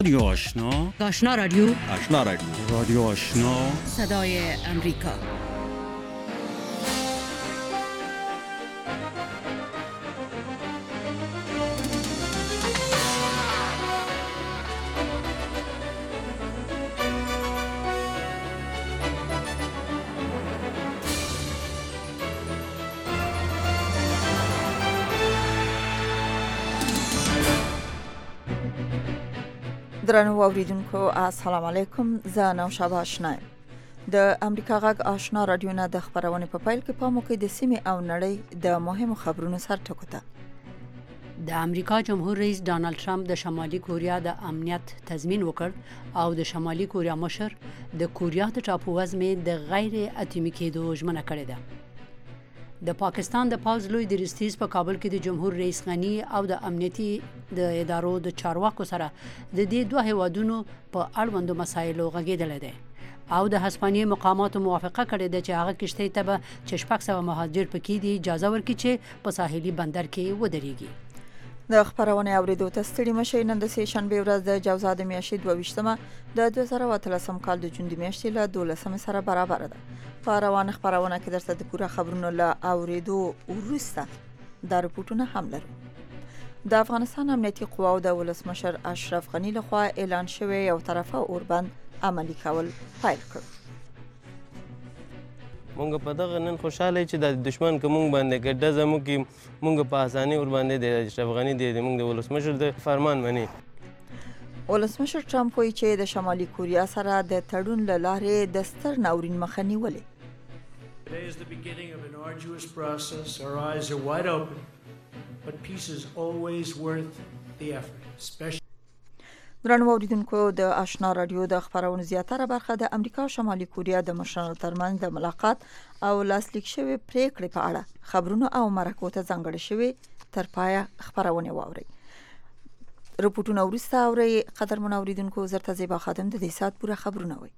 رادیو آشنا، آشنا رادیو، آشنا رادیو، رادیو آشنا، صدای امریکا. درنو اوریدونکو السلام علیکم. زه نوشابه آشنا یم. د امریکا غږ آشنا رادیو نه د خبرونې په پیل کې پام وکړئ د سیمې او نړۍ د مهمو خبرونو سر ټکو ته. د امریکا جمهور رئیس ډانلډ ټرمپ د شمالي کوریا د امنیت تضمین وکړ او د شمالي کوریا مشر د کوریا د ټاپووزمې د غیر اتمی کېدو ژمنه کړې ده. د پاکستان د پوځ لوی درستیز په کابل کې د جمهور رئیس غنی او د امنیتي د ادارو د چارواکو سره د دې دوه هیوادونو په اړوندو مسایلو غږېدل دي او د هسپانیې مقاماتو موافقه کړې ده چې هغه کشتۍ ته به 600 مهاجر پکې دي اجازه ورکړي چې په ساحلي بندر کې ودرېږي. د خبرونې اوریدو ته ستړي مشئ. نن د سه شنبه ورځ د جوزا د میاشتې 22مه د 2013 کال د جون د میاشتې له 12 سره برابر ده. په روان خبرونه کې درته د پوره خبرونو له اوریدو وروسته د رپورټونو هم لرو. د افغانستان امنیتي قواو د ولسمشر اشرف غنی لخوا اعلان شوی یو طرفه اوربند عملی کول پیل کړ. مونږ په دغه نن خوشاله چې د دشمن کوم باندې ګډه زمو کې مونږ په اساني ور باندې د اشرف غنی د مونږ د ولسمشر د فرمان منی. ولسمشر ټرمپ وایي چې د شمالي کوریا سره د تړون له لارې د ستر ناورین مخه نیولې. Today is the beginning of an arduous process. Our eyes are wide open, but peace is always worth the effort, especially. درنو اوریدونکو د آشنا رادیو د خبرونو زیاتره برخه د امریکا او شمالي کوریا د مشرانو ترمنځ د ملاقات او لاسلیک شوی پریکړې په اړه خبرونه او مرکو ته ځانګړي شوی تر پایه خبرونه واوري. رپورټونه ورسته اوري. قدرمن اوریدونکو زرته زیبا خادم د دې سات پوره خبرونه وي.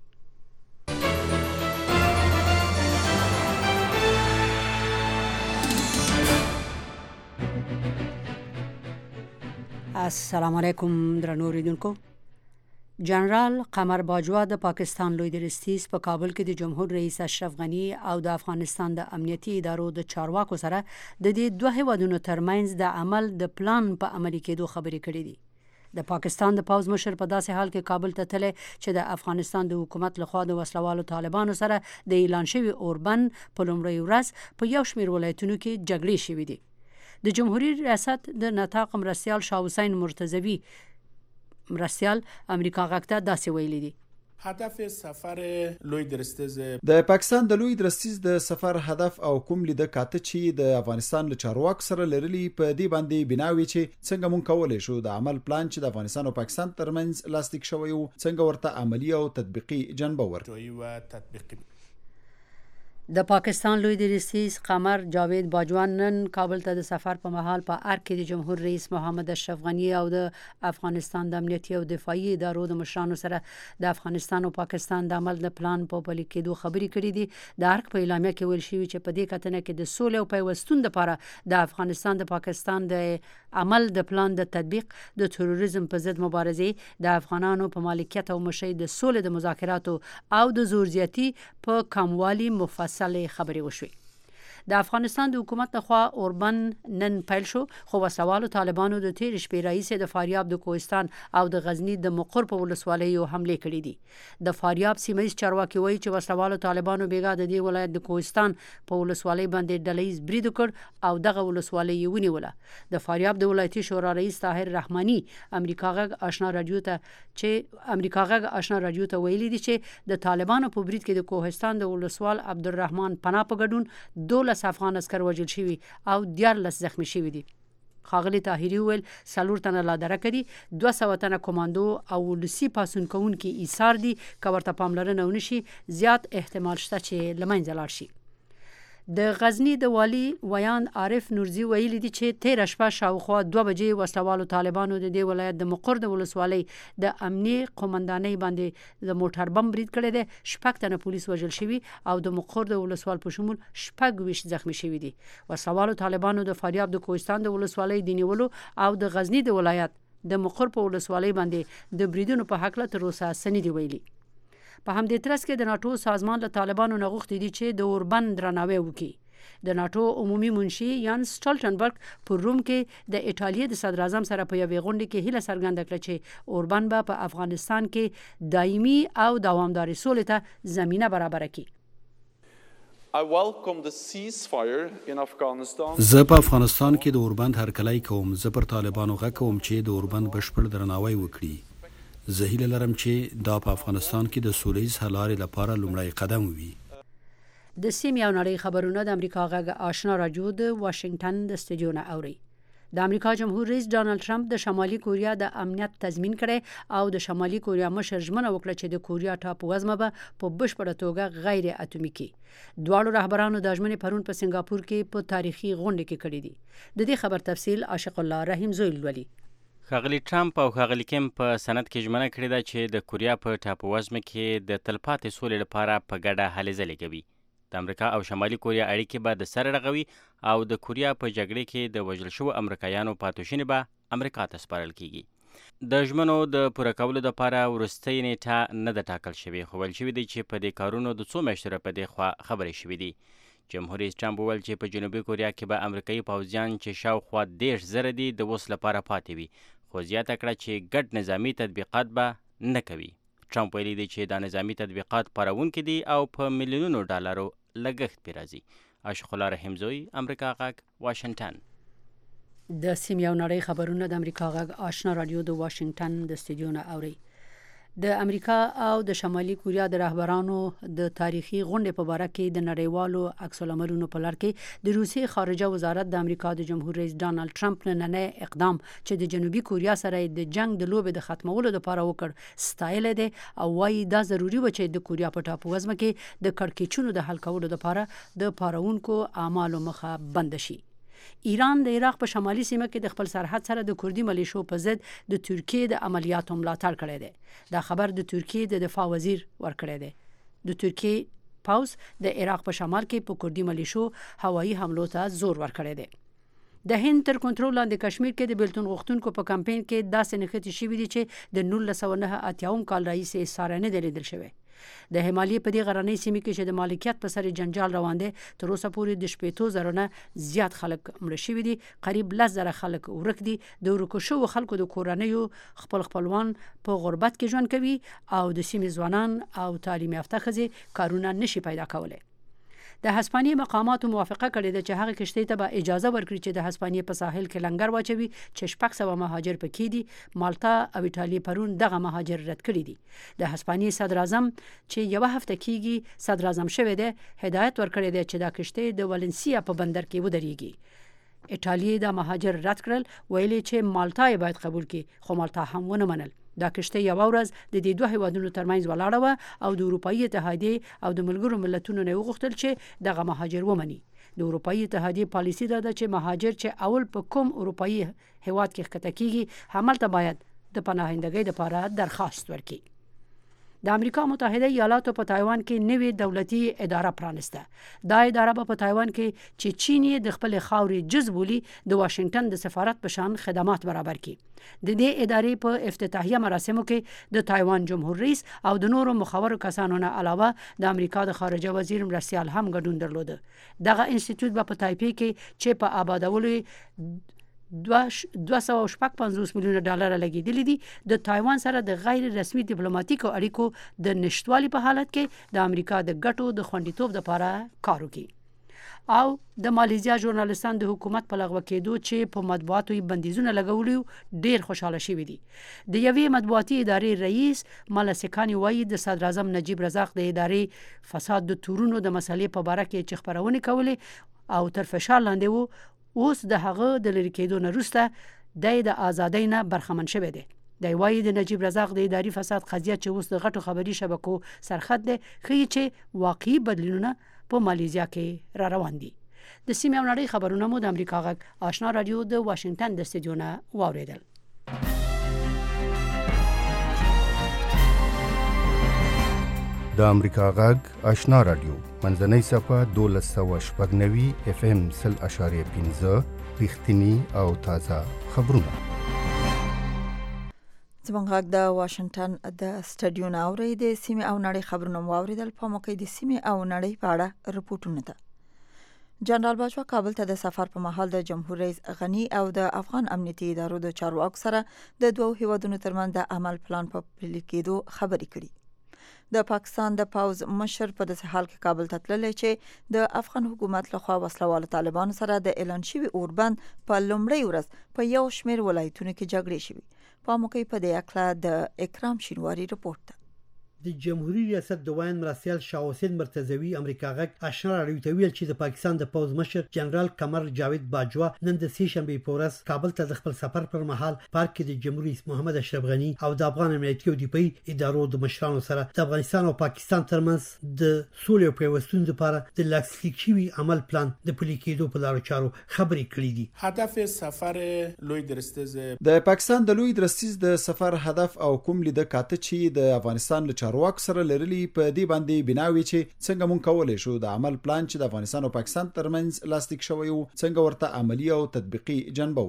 السلام علیکم درنو اوریدونکو. جنرال قمر باجوا د پاکستان لوی درستیز په کابل کې د جمهور رئیس اشرف غنی او د افغانستان د امنیتي ادارو د چارواکو سره د دې دوه هیوادونو ترمنځ د عمل د پلان په عملي کېدو خبرې کړې دي. د پاکستان د پوځ مشر په داسې حال کې کابل ته تللی چې د افغانستان د حکومت لخوا د وسلوالو طالبانو سره د اعلان شوی اوربند په لومړۍ ورځ په یو شمېر ولایتونو کې جګړې شوې دي. د جمهوریت ریاست د نطاق مرستیال شاه حسین مرتضوی مرستیال امریکا غږ ته داسې ویلي دي. هدف سفر لوی درستیز د پاکستان د لوی درستیز د سفر هدف او کوم لیده کاته چې د افغانستان له چارواکو سره لرلي په دې باندې بناوي چې څنګه مونږ کولای شو د عمل پلان چې د افغانستان او پاکستان ترمنځ لاسلیک شوی او څنګه ورته عملی او تطبیقي جنبه ورکړي. د پاکستان لوی درستیز قمر جاوید باجوا نن کابل ته د سفر په مهال په ارګ کې د جمهور رئیس محمد اشرف غنی او د افغانستان د امنیتي او دفاعي ادارو د مشرانو سره د افغانستان او پاکستان د عمل د پلان په پلي کېدو خبرې کړې دي. د ارګ په اعلامیه کې ویل شوی چې په دې کتنه کې د سولې او پیوستون لپاره د افغانستان د پاکستان د عمل د پلان د تطبیق د تروریزم په ضد مبارزې د افغانانو په مالکیت او مشي د سولې د مذاکراتو او د زور زیاتی په کموالي مفصله خبرې وشوي. د افغانستان د حکومت لخوا اوربند نن پیل شو خو وسوالو طالبانو د تیر شپې رئیس د فاریاب د کوهستان او د غزنی د مقر په ولسوالیو حمله کړې دي. د فاریاب سیمه‌ایز چارواکي وایي چې وسوالو طالبانو بیګا د دې ولایت د کوهستان په ولسوالۍ باندې ډله‌ایز برید وکړ او دغه ولسوالۍ ونیوله. د فاریاب د ولایتي شورا رئیس طاهر رحماني امریکا غږ آشنا رادیو ته ویلي دي چې د طالبانو په برید کې د کوهستان د ولسوال عبدالرحمن پناه په ګډون 12 افغان عسكر وژل شوي او 14 زخمی شوي دي. ښاغلي طاهري ویل 4 تنه لا درکه دي، 200 تنه کمانډو او ولسی پاسون کوونکي ایثار دي که ورته پاملرنه ونشي زیات احتمال شته چې لمنځه لاړ شي. د غزنی د والی ویان عارف نورزی ویلي دي چې 13 شپه شاوخوا 2 بجې وسلوالو طالبانو د دې ولایت د مقر د ولسوالۍ د امنیه قومندانۍ باندې د موټر بم برید کړی دی. 6 تنه پولیس وژل شوي او د مقر د ولسوال په شمول 26 زخمی شوي دي. وسلوالو طالبانو د فاریاب د کوهستان د ولسوالۍ د نیولو او د غزنی د ولایت د مقر په ولسوالۍ باندې د بریدونو په حق له تر اوسه څه نه دي ویلي. په همدې ترڅ کې د ناتو سازمان له طالبانو نه غوښتي دي چې د اوربن درناوی وکړي. د ناتو عمومي منشي یانس سټولټنبرګ په روم کې د ایټالیا د صدر اعظم سره په یوې غونډه کې هیله څرګنده کړه چې اوربن به په افغانستان کې دایمي او دوامداري سولې ته زمينه برابر کړي. زه په افغانستان کې د اوربند هرکلی کوم. زه پر طالبانو غږ کوم چې د اوربند بشپړ درناوی وکړي. زه هیله لرم چې دا په افغانستان کې د سولهییز حل لارې لپاره لومړی قدم وي. د سیمې او نړۍ خبرونه د امریکا غږ آشنا رادیو د واشنگټن د استودیو نه اوري. د امریکا جمهور رئیس ډانلډ ټرمپ د شمالي کوریا د امنیت تضمین کړي او د شمالي کوریا مشر ژمنه وکړه چې د کوریا ټاپووزمه به په بشپړه توګه غیر اتومي کړي. دواړو رهبرانو د ژمنې پرون په سنگاپور کې په تاریخي غونډه کې کړې دي. د دې خبر تفصیل عاشق الله رحیم زویل ولي. ښاغلي ټرمپ او ښاغلي کیم په سند کې ژمنه کړې ده چې د کوریا په ټاپووزمه کې د تلپاتې سولې لپاره په ګډه هلې ځلې کوي. د امریکا او شمالي کوریا اړیکې به د سر رغوي او د کوریا په جګړې کې د وژل شوو امریکایانو پاتوشنې به امریکا ته سپارل کیږي. د ژمنو د پوره کولو لپاره وروستۍ نیټه نه ده ټاکل شوې، خو ویل شوي دي چې په دې کارونو د څو میاشتو په دې خوا خبرې شوي دي. جمهور رئیس ټرمپ وویل چې په جنوبي کوریا کې به امریکایي پوځیان چې شاوخوا 10,000 دي د اوس لپاره پاتې وي، خو زیاته کړه چې ګډ نظامي تطبیقات به نه کوي. ټرمپ ویلي دی چې دا نظامي تطبیقات پارونکي دي او په میلیونونو ډالرو لګښت پې راځي. عاشق الله رحیم زوی، امریکا غږ، واشنگټن. د سیمې او نړۍ خبرونه د امریکا غږ آشنا رادیو د واشنگټن د استودیو نه اوري. د امریکا او د شمالي کوریا د رهبرانو د تاریخي غونډې په باره کې د نړیوالو عکس العملونو په لړ کې د روسیې خارجه وزارت د امریکا د جمهور رئیس ډانلډ ټرمپ نننی اقدام چې د جنوبي کوریا سره د جنگ د لوبې د ختمولو لپاره وکړ ستایل دي او وايي دا ضروری و چې د کوریا په ټاپووزمه کې د کړکېچونو د حل کولو لپاره د پارونکو اعمالو مخه بند شي. ایران د عراق په شمالي سیمه کې د خپل سرحد سره د کوردي ملیشو په ضد د ترکیې د عملیاتو ملاتړ کړی دی. دا خبر د ترکیې د دفاع وزیر ورکړی دی. د ترکیې پوځ د عراق په شمال کې په کوردي ملیشو هوایي حملو ته زور ورکړی دی. د هند تر کنټرول لاندې کشمیر کې د بیلتون غوښتونکو په کمپاین کې داسې نښتې شوي دي چې د 1989 کال راهیسې ساری نه دی لیدل شوی. د همالي په دې غرنۍ سیمه کې چې د مالکیت په سر جنجال روان دی، تر اوسه پورې د 15,000 نه زیات خلک مړه شوي دي، قریب 10,000 خلک ورک دي. د ورکو شوو خلکو د کورنیو خپلوان په غربت کې ژوند کوي او د سیمې ځوانان او تعلیم یافته ښځې کارونه نشي پیدا کولی. د هسپانیې مقاماتو موافقه کړې ده چې هغه کشتۍ ته به اجازه ورکړي چې د هسپانیې په ساحل کې لنګر واچوي چې 600 مهاجر پکې دي. مالټا او ایټالیا پرون دغه مهاجر رد کړي دي. د هسپانیې صدر اعظم چې یو هفته کېږي صدر اعظم شوی دی، هدایت ورکړی دی چې دا کشتۍ د والنسیا په بندر کې ودرېږي. ایټالیا د مهاجر رد کړل، ویلي چې مالټا یې باید قبول کړي، خو مالټا هم ونه منل. دا کشته یو ورځ د دې دوه هیوادونو ترمنځ ولاړه و او د اروپאי اتحادیې او د ملګرو ملتونو نه وغوښتل چې دغه مهاجر ومني. د اروپאי اتحادیې پالیسي دا ده چې مهاجر چې اول په کوم اروپאי هیواد کې ښکته کیږي همالته باید د پناهندګۍ لپاره درخواست ورکړي. د امریکا متحده ایالاتو په تایوان کې نوې دولتي اداره پرانسته. دا اداره په تایوان کې چې چین د خپل خاورې جز بولی د واشنگټن د سفارت په شان خدمات برابر کړي. د دې ادارې په افتتاحیه مراسمو کې د تایوان جمهور رئیس او د نورو مخورو کسانو نه علاوه د امریکا د خارجه وزیر مرستیال هم ګډون درلود. دغه انسټیټیوټ په تایپی کې چې په آبادولو 250 میلیونه ډالر لګیدلي دي، د تایوان سره د غیر رسمي ډیپلوماټیکو اړیکو د نشټوالي په حالت کې د امریکا د ګټو د خوندیتوب لپاره کار وکړي. او د مالیزیا ژورنالستان د حکومت په لغوه کېدو چې په مطبوعاتو بندیزونه لګولي ډیر خوشاله شوي دي. د یوې مطبوعاتي ادارې رئیس ملسکانی وایي د صدر اعظم نجیب رزاق د ادارې فساد د تورونو د مسلې په باره کې چې خبرونه کولې او تر فشار لاندې وو، اوس د هغه د لری کېدو نه وروسته د ازادۍ نه برخمن شوی دی. د وایي د نجیب رزاق د اداري فساد قضیه چې اوس د غټو خبري شبکو سرخط دی، ښیي چې واقعي بدلونونه په مالیزیا کې را روان دي. د سیمې او نړۍ خبرونه مو د امریکا غږ آشنا رادیو د واشنگټن د استودیو نه واوریدل. د امریکا غږ آشنا رادیو منځنۍ صفحه 1290 FM 0.5 رښتینی او تازه خبرونه. زموږ غږ د واشنگټن د سټډیو نه اوري د سیمې او نړۍ خبرونه واوریدل. په موقع د سیمې او نړۍ په اړه رپورټونه ده. جنرال باجوا کابل ته د سفر په مهال د جمهور رئیس غنی او د افغان امنیتي ادارو د چارواکو سره د دوه هیوادونو ترمنځ د عمل پلان په پلي کېدو خبرې کړي. د پاکستان د پوز مشر په داسې حال کې کابل ته تللی چې د افغان حکومت لخوا وسلوال طالبانو سره د اعلان شوی اوربند په لومړۍ ورځ په یو شمېر ولایتونو کې جګړې شوې. په موقع په دې اکلا د اکرام شینواری رپورت ده. د جمهوریت ریاست د وین مرسیال شاه حسین مرتضوی امریکا غږ آشنا راډیو ته ویل چې د پاکستان د پوز مشر جنرال قمر جاوید باجوا نن د سې شنبه په ورځ کابل ته د خپل سفر پر مهال پارک کې د جمهور رئیس محمد اشرف غنی او د افغان امنیتي او دفاعي ادارو د مشرانو سره د افغانستان او پاکستان ترمنځ د سولې او پیوستون لپاره د لاسلیک شوي عمل پلان د پلي کېدو په لارو چارو خبرې کړې دي. هدف سفر لوی درستیز د پاکستان د لوی درستیز د سفر هدف او کوم لید کاته چې د افغانستان له چارواکو سره لرلي په دې باندې بناوي چې څنګه مونږ کولای شو د عمل پلان چې د افغانستان او پاکستان ترمنځ لاسلیک شوی او څنګه ورته عملی او تطبیقي جنبه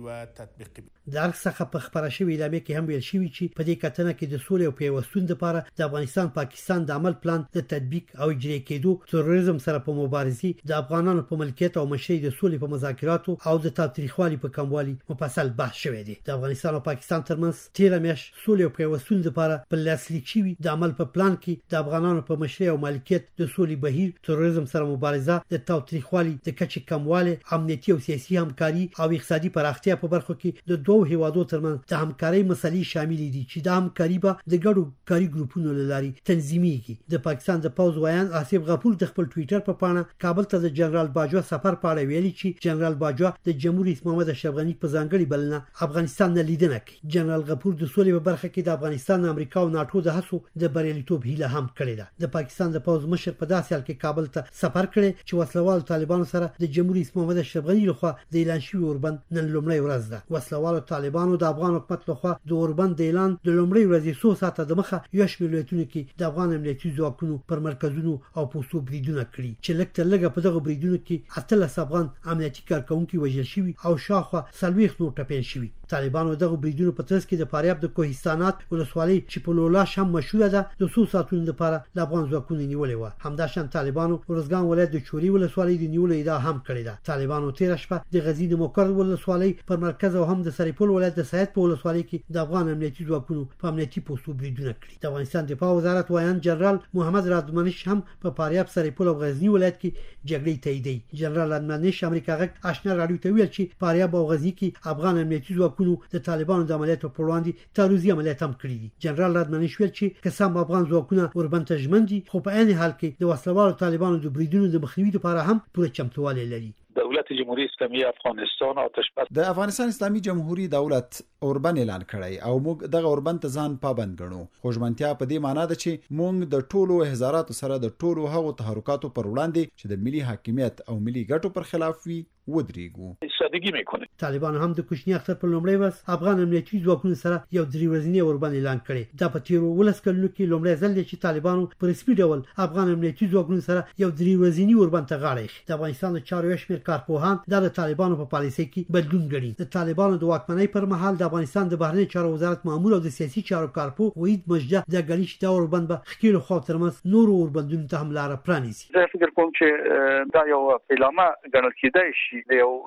ورکړي. د هر څخه په خبره شوی اعلامیه کې هم ویل شوی چې په دې کتنه کې د سولې او پیوستون لپاره د افغانستان پاکستان د عمل پلان د تطبیق او اجرا کېدو، تروریزم سره په مبارزې، د افغانانو په ملکیت او مشرۍ، د سولې په مذاکراتو او د تاریخوالي په کموالي مفصل بحث شوی دی. د افغانستان او پاکستان ترمنځ 13 میاشت سولې او پیوستون لپاره په لاسلیک شوی د عمل په پلان کې د افغانانو په مشرۍ او ملکیت، د سولې بهیر، تروریزم سره مبارزه، د تاریخوالي د کچې کموالی، امنیتي او سیاسي همکاري او اقتصادي پراختیا په برخو کې د دوه هیوادو ترمنځ د همکارۍ مسلې شامل دي چې د همکاري به د ګډو کاري ګروپونو لاري تنظیمېږي. د پاکستان د پوز ویان آصف غفور د خپل ټوئیټر په پاڼه کابل ته د جنرال باجوا سفر په اړه ویلي چې جنرال باجوا د جمهور رئیس محمد اشرف غنی په ځانګړي بلنه افغانستان نه لیدنه کوي. جنرال غفور د سولې په برخه کې د افغانستان، امریکا او ناتو د هڅو د بریالیتوب هیله هم کړې ده. د پاکستان د پوز مشر په داسې حال کې کابل ته سفر کړی چې وسلوال طالبانو سره د جمهور رئیس محمد اشرف غنی لخوا د اعلان شوی اوربند نن لومړی ورځ ده. وسلوال طالبانو د افغان حکومت لخوا د اوربند د اعلان د لومړی ورځې 100 ساعته د مخه یو شمېر ولایتونو کې د افغان امنیتي ځواکونو پر مرکزونو او پوستو بریدونه کړي چې لږ تر لږه په دغه بریدونو کې 18 افغان امنیتي کارکونکي وژل شوي او شاوخوا 40 نور ټپیان شوي. طالبانو دغه بریدونو په ترڅ کې د فاریاب د کوهستانات ولسوالۍ چې په لولاش هم مشهوره ده د 100 ساعتونو لپاره د افغان ځواکونو نیولې و. همداشان طالبانو ورزګان ولایت د چوري ولسوالۍ د نیولې ادعا هم کړې ده. طالبانو تیر شپه د غزنی د موکر ولسوالۍ پر مرکز او هم د سریپول ولایت د سید په ولسوالۍ کې د افغان امنیتي ځواکونو په امنیتي پوستو بریدونه کړي. د افغانستان دفاع وزارت وایان جنرال محمد رادمنش هم په فاریاب، سریپول او غزنی ولایت کې جګړې تاییدي. جنرال رادمنش امریکا غږ آشنا راډیو ته ویل چې فاریاب او غزنی کې افغان امنیتي ځواکونو د طالبانو د عملیاتو پر وړاندې تعرضي عملیات هم کړي دي. جنرال رادمنش ویل چې قسم افغان ځواکونه اوربند ته ژمن دي، خو په عین حال کې د وسلوالو طالبانو د بریدونو د مخنیوي لپاره هم پوره چمتووالی لري. دولت جمهوری اسلامی افغانستان آتشبس د افغانستان اسلامي جمهوریت دولت اوربند اعلان کړی او موږ دغه اوربند ته ځان پابند ګڼو. خوشمنتیا په دې معنی ده چې موږ د ټولو هزاراتو سره د ټولو هغو تحرکاتو پر وړاندې چې د ملي حاکمیت او ملي ګټو پر خلاف وي ودرېږو. سادگی میکنه. طالبان هم د کوچنی اختر په لومړی ورځ افغان امنیتي ځواکونو سره یو 3 ورځنی اوربند اعلان کړی. دا په تیرو 12 کلونو کې لومړی ځل دی چې طالبانو په رسمي ډول افغان امنیتي ځواکونو سره یو 3 ورځنی اوربند ته غاړه ایښې. د افغانستان د چارو شمېر کارپوهان د طالبانو په پالیسۍ کې بدلون غړي. د طالبانو د واکمنۍ پر مهال د افغانستان د بهرنی چارو وزارت مامور او د سیاسي چارو کارپو وحید مجده د غړي چې دا اوربند به خکېلو خو ترمنځ نور اوربندونو ته هم لار پرانیزي. زه فکر کوم چې دا یو پیلامه ګڼل کېدای شي د یو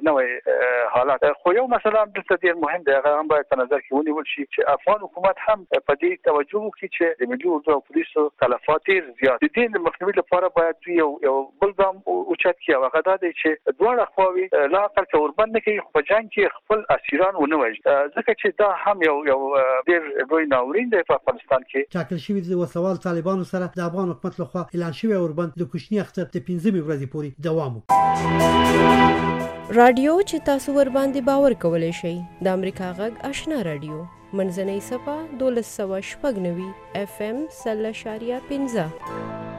نوې حالات. خو یو مثلا د ډېر مهم دی، هغه هم باید په نظر کې ونیول شي چې افغان حکومت هم په دې توجه وکړي چې د ملي اردو او پولیسو تلفات ډېر زیات دي. د مخنیوي لپاره باید یو بل ګام اوچت کړي او هغه دا دی چې دواړه خواوې لا اقل که اوربند نه کوي خو په جنګ کې خپل اسیران ونه وژني، ځکه چې دا هم یو ډېر لوی ناورین دی په افغانستان کې. ټاکل شوی د وسلوال طالبانو سره د افغان حکومت لخوا اعلان شوی اوربند د کوچنی اختر د 15 ورځې پورې دوام وکړي. رادیو چې تاسو ور باندې باور کولای شئ د امریکا غږ آشنا رادیو منځنۍ صفه 1290 FM 0.15.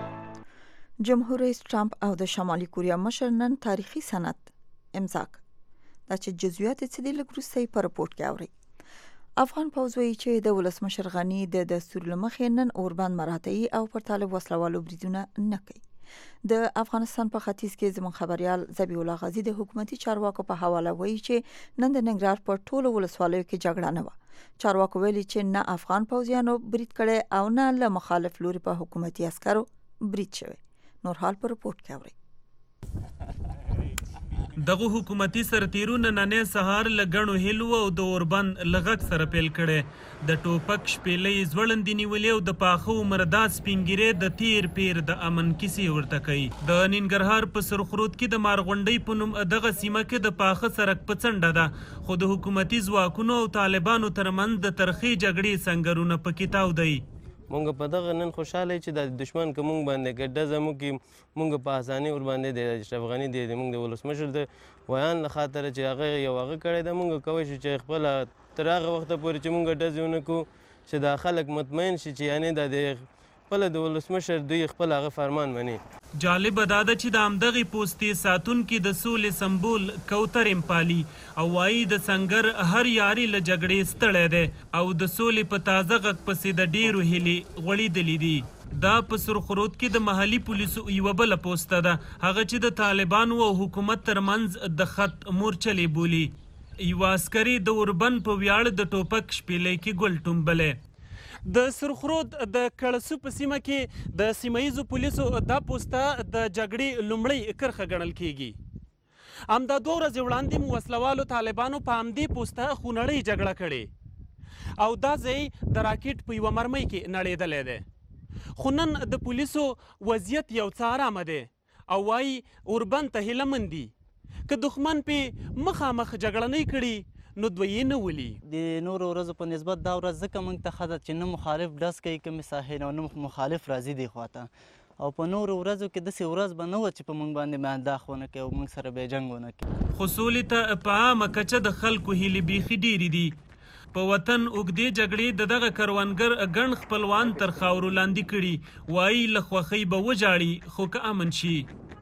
جمهور رئیس ټرمپ او د شمالي کوریا مشر نن تاریخي سند امضا کړ. دا چې جزئیات یې د لګروسي په رپورت کې اوري. افغان پوځ وایي چې د ولسمشر غنی د دستور لمخې نن اوربند مراتعي او پر طالب وسلوالو بریدونه نه کوي. د افغانستان په ختیځ کې زموږ خبريال ذبیح الله غازی د حکومتي چارواکو په حواله وایي چې نن د ننګرهار په ټولو ولسوالیو کې جګړه نه و. چارواکو ویلي چې نه افغان پوځیانو برید کړي او نه له مخالف لوري په حکومتي عسکرو برید شوی. نور حال په رپورت کې اورئ. دغه حکومتي سرتیرونه نن سهار لګڼو هلو او د اوربند لغک سره پیل کړي د ټوپک شپېلې زوړندې نیولې او د پاخه عمرداد سپینګیرې د تیر پیر د امن کیسې ورته کوي. د ننګرهار په سرخرود کې د مارغونډۍ په نوم دغه سیمه کې د پاخه سرک په څنډه ده خو د حکومتي ځواکونو او طالبانو ترمنځ د ترخې جګړې سنگرونه پکې تاودي. مونږ په دغه نن خوشاله چې د دشمن که مونږ باندې ګډه زموږ کې مونږ په اساني ور باندې د اشرف غني دی مونږ د ولسمشر د ویان له خاطر چې هغه یو هغه کړی ده مونږ کوی شو چې خپل تر هغه وخته پورې چې مونږ ډزې ونه کړو چې دا خلک مطمئن شي چې یعنې د خپل د ولسمشر دوی خپل هغه فرمان مني. جالبه دا ده چې د همدغې پوستې ساتونکي د سولې سمبول کوتر امپالي او وایي د سنګر هر یاري له جګړې ستړی دی او د سولې په تازه غږ پسې د ډېرو هیلې غوړېدلې دي. دا په سرخرود کې د محلي پولیسو یوه بله پوسته ده هغه چې د طالبانو او حکومت ترمنځ د خط مورچلې بولي. یوه عسکري د اوربند په ویاړ د ټوپک شپېلۍ کې ګل ټومبلی. د سرخرود د کړسو په سیمه کې د سیمایزو پولیسو دا پوسته د جګړې لومړۍ کرښه ګڼل کیږي. همدا 2 ورځې وړاندې مو وسلوالو طالبانو په همدې پوسته خونړۍ جګړه کړې او دا ځای د راکټ په یوه مرمۍ کې نړېدلی دی. خو نن د پولیسو وضعیت یو څه ارامه دی او وایي اوربند ته هیله مند دي که دښمن پې مخامخ جګړه نه کړي نو دوی نه ولي. د نورو ورځو په نسبت دا ورځ ځکه موږ ته ښه ده چې نه مخالف ډز کوي کومې ساحې نه او نه مخالف راځي دې خواته او په نورو ورځو کې داسې ورځ به نه وه چې په موږ باندې مهداخ ونه کوي او موږ سره به یې جنګ ونه کوي. خو سولې ته په عامه کچه د خلکو هیلې بیخي ډېرې دي. په وطن اوږدې جګړې د دغه کروندګر ګڼ خپلوان تر خاورو لاندې کړي وایي له خوښۍ به وژاړي خو که امن شي.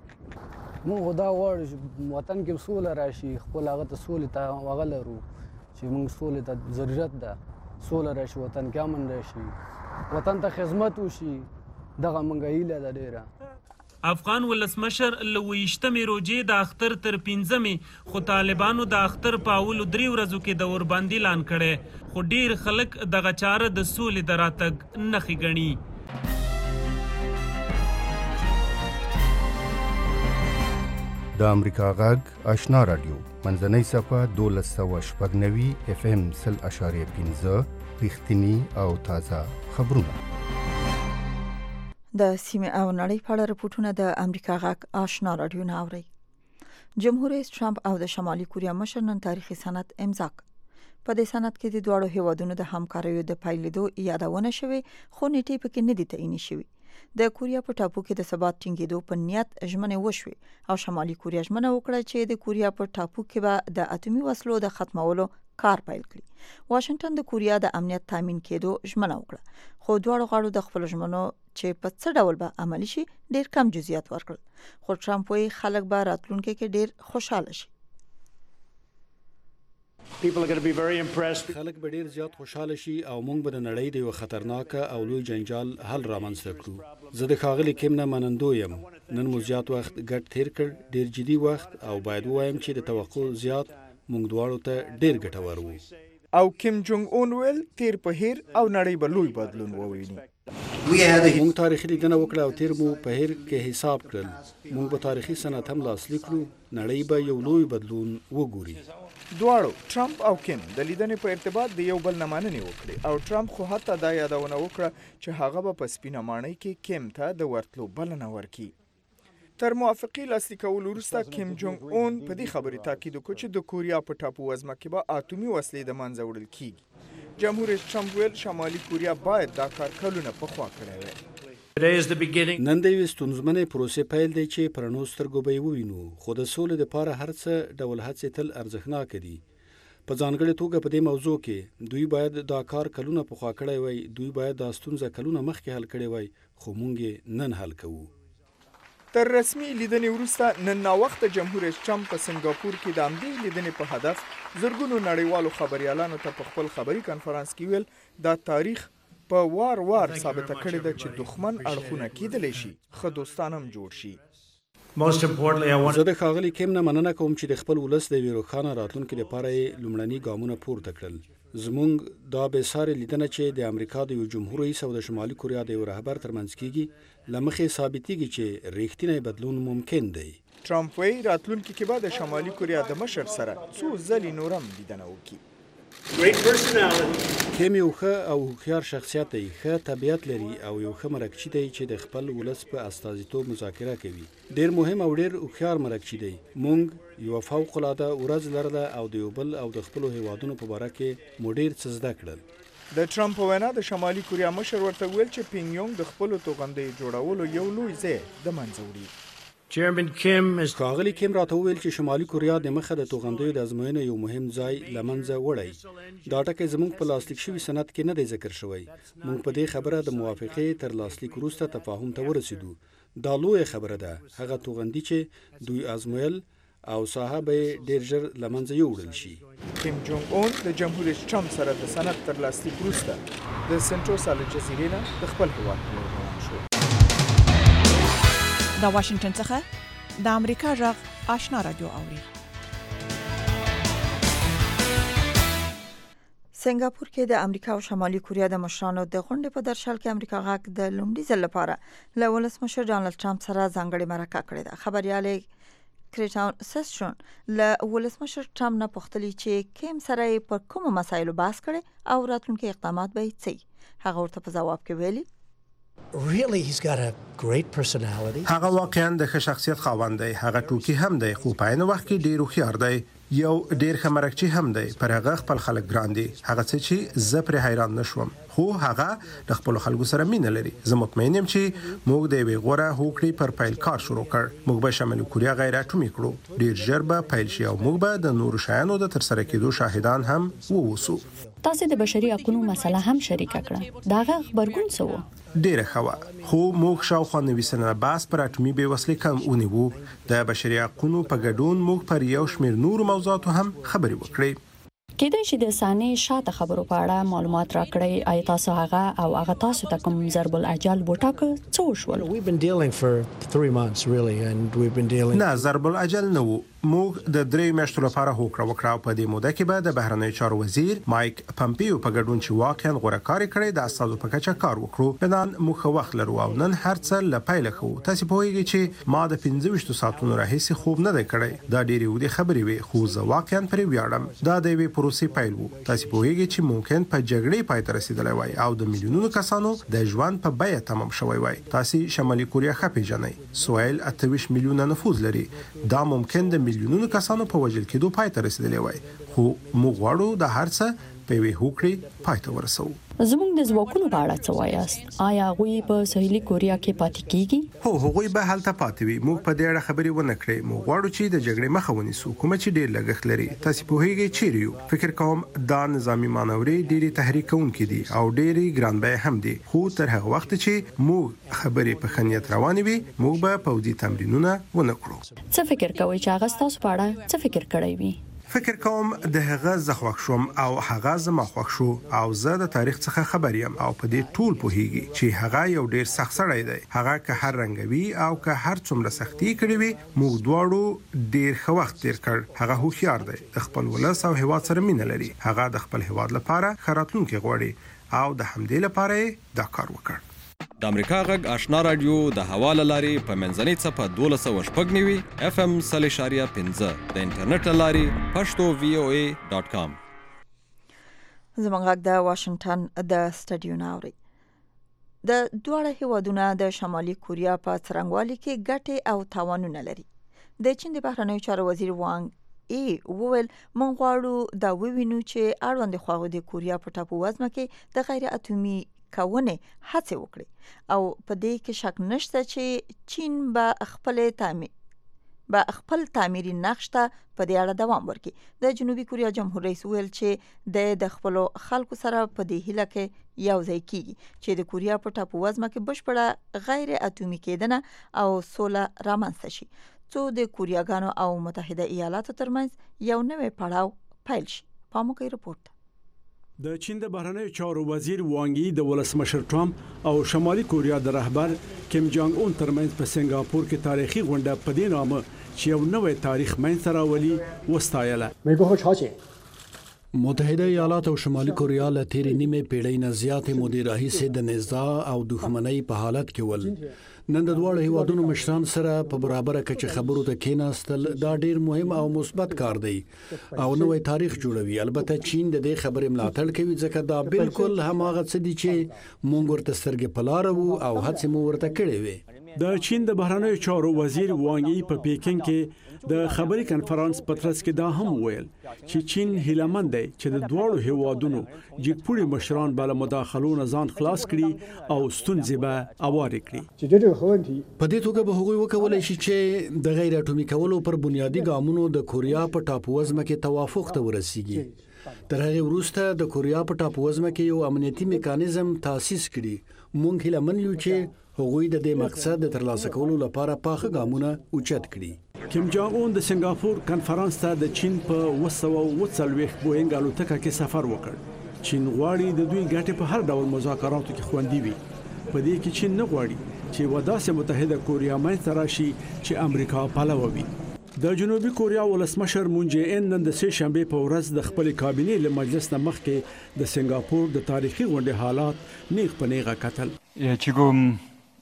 موږ خو دا غواړو وطن کې سوله راشي خپل هغه ته سولې ته هغه لرو چې موږ سولې ته ضرورت ده سوله راشي وطن کې امن راشي وطن ته خدمت وشي دغه موږ هیله ده ډېره. افغان ولسمشر له 28مې روژې د اختر تر 5مې خو طالبانو د اختر په اولو 3 ورځو کې د اوربند اعلان کړی خو ډېر خلک دغه چاره د سولې د راتګ نښې ګڼي. د امریکا غږ آشنا رادیو منځنۍ صفحه 1290 FM 0.5 رښتینی او تازه خبرونه. د سیمه او نړۍ په اړه رپورټونه د امریکا غږ آشنا رادیو نه اوري. جمهور رئیس ټرمپ او د شمالي کوریا مشر نن تاریخي سند امضا کړ. په دې سند کې د دوه هیوادونو د همکاریو د پیلېدو یادونه شوې خو نیټې پکې نه دي تعیین شوې. د کوریا په ټاپو کې د ثبات ټینګېدو په نیت ژمنې وشوې او شمالي کوریا ژمنه وکړه چې د کوریا په ټاپو کې به د اټومي وسلو د ختمولو کار پیل کړي. واشنگټن د کوریا د امنیت تامین کېدو ژمنه وکړه خو دواړو غاړو د خپل ژمنو چې په څه ډول به عملي شي ډېر کم جزئیات ورکړل. خو ټرمپ وایي خلک به راتلونکي کې ډېر خوشاله شي. خلک به ډیر زیات خوشاله شي او موږ به د نړۍ د یو خطرناک او لوی جنجال حل رامنځته کړو. زه د ښاغلي کیم نه منندوی یم. نن مو زیات وخت ګډ تیر کړ ډیر جدي وخت او باید ووایم چې د توقع زیات موږ دواړو ته ډیر ګټور وو. او کیم جونګ اون ویل تیر په هیر او نړۍ به لوی بدلون وویني. موږ تاریخي لیدنه وکړه او تیر مو په هیر کې حساب کړل. موږ به تاریخي سند هم لاسلیک کړو. نړۍ به یو لوی بدلون وګوري. دواړو ټرمپ او کیم د لیدنې په ارتباط د یو بل نه مننې وکړې او ټرمپ خو حتی دا یادونه وکړه چې هغه به په سپینه ماڼۍ کې کیم ته د ورتلو بلنه ورکړي. تر موافقې لاسلیک کولو وروسته کیم جونګ اون په دې خبرې تاکید وکړ چې د کوریا په ټاپو وزمه کې به اټومي وسلې د منځه وړل کیږي. جمهور رئیس ټرمپ ویل شمالي کوریا باید دا کار کلونه پخوا کړی وای. نن د یوې ستونزمنې پروسې پیل دی چې په رڼو سترګو به یې ووینو خو د سولې دپاره هر څه ډول هڅې تل ارزښتناکه دي. په ځانګړې توګه په دې موضوع کې دوی باید دا کار کلونه پخوا کړی وای. دوی باید دا ستونزه کلونه مخکې حل کړې وای خو موږ یې نن حل کوو. تر رسمي لیدنې وروسته نن ناوخته جمهور رئیس ټرمپ په سنګاپور کې د همدې لیدنې په هدف زرګونو نړیوالو خبریالانو ته په خپل خبري کنفرانس کې ویل دا تاریخ په وار ثابته کړې ده چې دښمن اړخونه کېدلی شي ښه دوستان هم جوړ شي. زه د ښاغلي کیم نه مننه کوم چې د خپل ولس د یوې روښانه راتلونکي لپاره یې لومړني ګامونه پورته کړل. زموږ دا بېسارې لیدنه چې د امریکا د یو جمهور رئیس او د شمالي کوریا د یو رهبر ترمنځ کیږي له مخې ثابتېږي چې رښتینی بدلون ممکن دی. ټرمپ وایي راتلونکي کې به د شمالي کوریا د مشر سره څو ځلې نور هم لیدنه وکړي. کیم یو ښه او هوښیار شخصیت دی، ښه طبیعت لري او یو ښه مرکچی دی چې د خپل ولس په استازیتوب مذاکره کوي. ډیر مهم او ډیر هوښیار مرکچی دی. موږ یو فوق العاده ورځ لرله او د یو بل او د خپلو هیوادونو په باره کې مو ډیر څه زده کړل. د ټرمپ وینا د شمالي کوریا مشر ورته ویل چې پینګ د خپلو توغندیو جوړولو یو لوی ځای د منځه وړي. ښاغلي کیم راته وویل چې شمالي کوریا د مخه د توغندیو د ازموینې یو مهم ځای له منځه وړی. دا ټکی زموږ په لاسلیک شوي سند کې نه دی ذکر شوی. موږ په دې خبره د موافقې تر لاسلیک وروسته تفاهم ته ورسېدو. دا لویه خبره ده. هغه توغندي چې دوی ازمویل او ساحه به ډیر ژر له منځه یوړل شي. کیم جونګ اون د جمهور رئیس ټرمپ سره د سند تر لاسلیک وروسته د سنټروسا له جزیرې نه د خپل هیواد په لور روان شو. د واشنگټن څخه د امریکا غږ آشنا رادیو اوري. سنگاپور کې د امریکا او شمالي کوریا د مشرانو د غونډې په درشل کې امریکا غږ د لومړي ځل لپاره له ولسمشر ډانلډ ټرمپ سره ځانګړې مرکه کړې ده. خبريال کریټاون سسټرون له ولسمشر ټرمپ نه پوښتلي چې کیم سره پر کوم مسایلو بحث کړي او راتلونکي اقدامات به یې څه. هغه ورته په ځواب کې ویلي Really, he's got a great personality. هغه واقعا د ښه شخصیت خاوند دی. هغه ټوکی هم دی خو په عین وخت کې ډیر هوښیار دی. یو ډیر ښه مرکچی هم دی. پر هغه خپل خلک ګران دي. هغه څه چې زه پر حیران نشوم. خو هغه د خپل خلکو سره مینه لري. زه مطمئن یم چې موږ د یوې غوره هوکړې پر پیل کار شروع کړ. موږ به شمالي کوریا غیر اټومي کړو. ډیر ژر به پیل شي او موږ به د نورو شیانو د ترسره کېدو شاهدان هم ووسو. تاسو د بشري حقوقو مسله هم شریکه کړه. دا خبرګون څه و؟ ډیره ښه خو موږ شاوخوا 90 سنه بعد پر اټومي بېوسلې کم ونیوو. د بشري حقوقو په ګډون موږ پر یو شمېر نور موضوعاتو هم خبرې وکړې. کېدای شي د ثانیې شاته خبرو په اړه معلومات راکړئ. آیا تاسو هغه تاسو ته کوم ضرب الاجل وټاکه څه وشول؟ We've been dealing for 3 months really and we've been dealing. نه ضرب الاجل نه وو. موږ د 3 میاشتو لپاره هوکړه وکړه. په دې موده کې به د بهرنیو چارو وزیر مایک پمپیو په ګډون چې واقعا غوړه کاری کړی د اساسو په کچه کار وکړو. نن موږ وخت لرو او نن هر څه له پیل خو تاسو په ویږي چې ما د 25 ساعتونو راهیسې خوب نه دی کړی. دا ډېری ودی خبرې وي خو زه واقعا پرې ویاړم. دا د وی پروسې پیل وو. تاسو په ویږي چې ممکن په جګړې پای ته رسیدلی وای او د میلیونونو کسانو د ژوند په بیه تمام شوی وای. تاسو شمالي کوریا خپې جنې سویل 28 میلیونه نفوذ لري. دا ممکن د میلیونونو کسانو په وجل کېدو پای ته رسیدلی وای. خو موږ غواړو د هر څه په وی هوکړې پای ته ورسو. زموږ د ځواکونو په اړه څه وایاست؟ آیا غوي په سهیلي کوریا کې پاتې کیږي؟ هو هغوی به هلته پاتې وي. موږ په دې اړه خبرې ونه کړې. موږ غواړو چې د جګړې مخه ونیسو کوم چې ډېر لګښت لري. تاسو په هیګي چیرې یو فکر کوم دا نظامی مانورې ډېری تحریک کوونکې دي او ډېری ګرانبای هم دي. خو تر هغه وخت چې موږ خبرې په خنیت روانې وي موږ به پوځي تمرینونه ونه کړو. څه فکر کوئ چې هغه تاسو په اړه څه فکر کړی وي؟ فکر کوم د هغه زخوښ شوم او هغه زما خوښ شو او زه د تاریخ څخه خبر یم او په دې ټول پوهیږي چې هغه یو ډیر سخت سړی دی. هغه که هر رنګوي او که هر څومره سختي کړی وي موږ دواړو ډیر ښه وخت تیر کړ. هغه هوښیار دی. د خپل ولس او هیواد سره مینه لري. هغه د خپل هیواد لپاره ښه راتلونکی غواړي او د همدې لپاره دا کار وکړ. د امریکا غږ آشنا رادیو د حواله لاري په منځنۍ صفه 12.9 FM 3.15 د انټرنیټ لاري pashto.voa.com. زموږ غږ د واشنگټن د سټډیو ناوري. د دوه هیوادونو د شمالي کوریا په څرنګوالي کې ګټې او تاوانونه لري. د چین د بهرنیو چارو وزیر وانګ وویل موږ غواړو دا ووینو چې اړوند خواغو د کوریا په ټاپو وزمه کې د غیر اټومي کونه هڅه وکړي او په دې کې شک نشته چې چین به خپل تعمیري نقش ته په دې اړه دوام ورکړي. د جنوبي کوریا جمهور رئیس ویل چې د خپل خلکو سره په دې هیله کې یو ځای کیږي چې د کوریا په ټاپو وزمه کې بشپړه غیر اټومي کېدنه او سوله رامنځته شي څو د کوریاګانو او متحده ایالاتو ترمنځ یو نوې پړاو پیل شي. پاموکي رپورت. د چین د بهرنیو چارو وزیر وانګ یي د ولسمشر ټرمپ او شمالي کوریا د رهبر کیم جانګ اون ترمنځ په سنگاپور کې تاریخي غونډه په دې نامه چې یو نوې تاریخ منځ راولي وستایله. متحده ایالات او شمالي کوریا له تیرې نیمه پیړۍ نه زیاتې مودې راهیسې د نزاع او دښمنۍ په حالت کې ول. نن د دواړو هیوادونو مشران سره په برابره کچه خبرو ته کېناستل دا ډیر مهم او مثبت کار دی او نوې تاریخ جوړوي. البته چین د دې خبرې ملاتړ کوي ځکه دا بالکل هماغه څه دي چې مونږ ورته سترګې په لار وو او هڅې مو ورته کړې وي. د چین د بهرنیو چارو وزیر وانګ یي په پیکینګ کې د خبري کانفرنس په ترڅ کې دا هم ویل چې چین هیلمند دی چې د دوړو هیوادونو جګپوړي مشران بل مداخلو ځان خلاص کړي او ستونزې به اوارې کړي. په دې توګه به هغوی وکولای شي چې د غیر اټومي کولو پر بنیادی ګامونو د کوریا په ټاپووزمه کې توافق ته ورسیږي. تر هغه وروسته د کوریا په ټاپووزمه کې یو امنیتي میکانیزم تاسیس کړي. مونږ هیلمن یو چې هغوی د دې مقصد د ترلاسه کولو لپاره پاخه ګامونه اوچت کړي. کیم جانګ اون د سنگاپور کانفرنس ته د چین په 240 بوینګ الوتکه کې سفر وکړ. چین غواړي د دوی ګټې په هر ډول مذاکراتو کې خوندي وي. په دې کې چین نه غواړي چې وداسه متحده کوریا منځ راشي چې امریکا پلوه وي. د جنوبي کوریا ولسمشر مون جې ان نن د سه شنبه په ورځ د خپل کابینې له مجلس نه مخکې د سنگاپور د تاریخي غونډې حالات نیغ په نیغه کتل.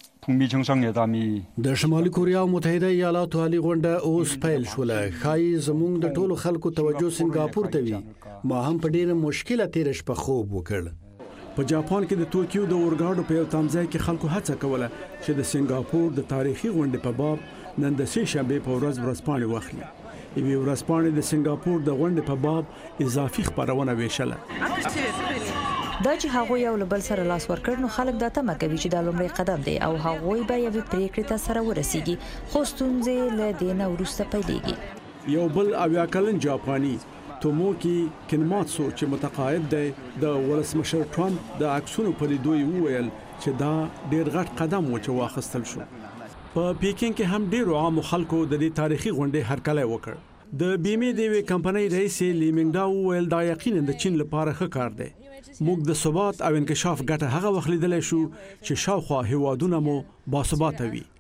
د شمالي کوریا او متحده ایالاتو عالی غونډه اوس پیل شوله. خای زموږ د ټولو خلکو توجه سنگاپور ته وي. ما هم په ډیره مشکله تیر شپه خوب وکړ. په جاپان کې د توکیو د اورګاډو په یو تمځای کې خلکو هڅه کوله چې د سنگاپور د تاریخي غونډې په باب نن د سه شنبه په ورځ ورځپاڼې واخلي. یوه ورځپاڼې د سنگاپور د غونډې په باب اضافي خبرونه ویشله. دا چې هغه یو بل سره لاس ورکړ نو خلک دا تمه کوي چې دا لومړی قدم دی او هغه به یو پریکړه ته سره ورسیږي خو ستونزې له دینه ورسته پیلېږي. یو بل اویا کلن جاپانی توموکی کینماتسو چې متقاعد دی د ولسمشر ټرمپ د عکسونو په لیدو ویل چې دا ډیر غټ قدم و چې واخیستل شو. په پیکینګ کې هم ډیرو عام خلکو د دې تاریخي غونډې هرکلی وکړ. د بیمې د وی کمپنۍ رئیس لیمینګ دا ویل دا یقینا د چین لپاره ښه کار دی. موږ د ثبات او انکشاف ګټه هغه وخت لیدلی شو چې شاوخوا هیوادونه مو باثباته وي.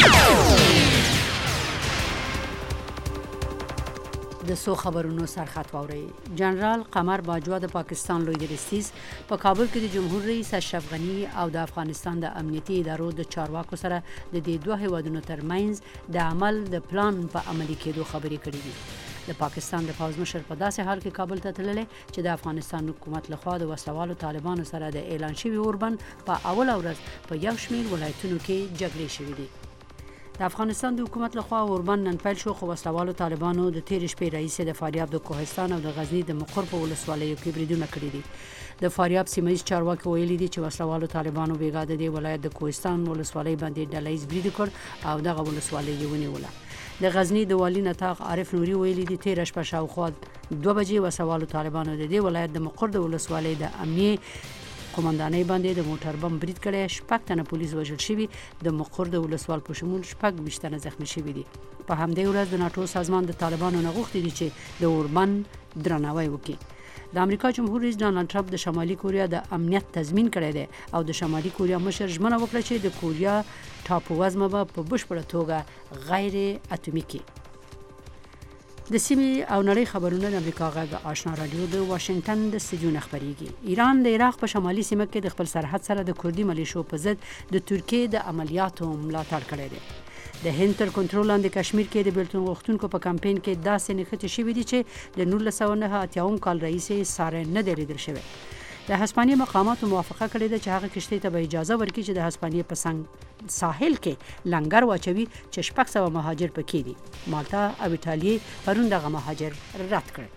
د سو خبرونو سرخط واوري. جنرال قمر باجوا د پاکستان لوی درستیز په کابل کې د جمهور رئیس اشرف غنی او د افغانستان د امنیتي ادارو د چارواکو سره د دې دوه هیوادونو ترمنځ د عمل د پلان په عملي کېدو خبرې کړې دي. د پاکستان د پوځ مشر په داسې حال کې کابل ته تللی چې د افغانستان حکومت لخوا د وسلوالو طالبانو سره د اعلان شوي اوربند په اول ورځ په یو شمېر ولایتونو کې جګړې شوې دي. د افغانستان د حکومت لخوا اوربند نن پیل شو خو وسلوالو طالبانو د تیر شپې رئیس د فاریاب د کوهستان او د غزنی د مقر په ولسوالیو کې بریدونه کړي دي. د فاریاب سیمایي چارواکي ویلي دي چې وسلوالو طالبانو بیګا د ولایت د کوهستان ولسوالۍ باندې ډلهییز برید وکړ او دغه ولسوالۍ یې ونیوله. د غزنی د والی نطاق عارف نوري ویلي دي تیر شپه شاوخوا 2 بجې وسوالو طالبانو د دې ولایت د مقر د ولسوالۍ د امنیه قومندانۍ باندې د موټر بم برید کړی. 6 تنه پولیس وژل شوي. د مقر د ولسوال په شمول 26 تنه زخمی شوي دي. په همدې ورځ د ناتو سازمان د طالبانو نه غوښتي دي چې د اوربند درناوی وکړي. د امریکا جمهور رئیس ډانلډ ټرمپ د شمالي کوریا د امنیت تضمین کړی دی او د شمالي کوریا مشر ژمنه وکړه چې د کوریا ټاپووزمه به په بشپړه توګه غیر اټومي کړي. د سیمې او نړۍ خبرونه د امریکا غږ آشنا رادیو د واشنگټن د استودیو خبريږي. ایران د عراق په شمالي سیمه کې د خپل سرحد سره د کوردي ملیشو په ضد د ترکیې د عملیاتو ملاتړ کړی دی. د هند تر کنټرول لاندې کشمیر کې د بیلتون غوښتونکو په کمپاین کې داسې نښتې شوې دي چې د 1989 کال رئیس ساره نه دی لیدل شوی. د هسپانیې مقاماتو موافقه کړې ده چې هغه کشتۍ ته به اجازه ورکړي چې د هسپانیې په ساحل کې لنګر واچوي چې 600 مهاجر پکې دي. مالټا او ایټالیا پرون دغه مهاجر رد کړل.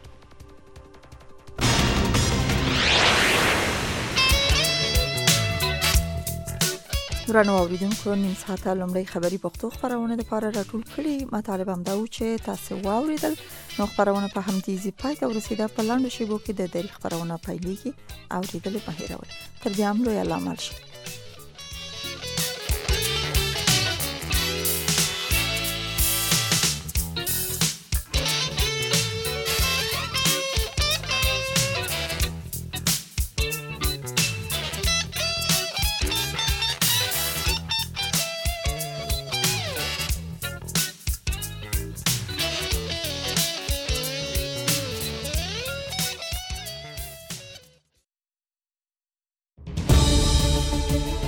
درنو اوریدونکو نیم ساعته لومړی خبري پښتو خبرونه د لپاره راټول کړي. مطالب هم دا و چې تاسو واوریدل. نو خبرونه په همدې ځای پای ته ورسیده. په لاندې شیبو کې د دری خبرونه پیلېږي. اوریدل په هیرول تر دې هم لوی علامه شي.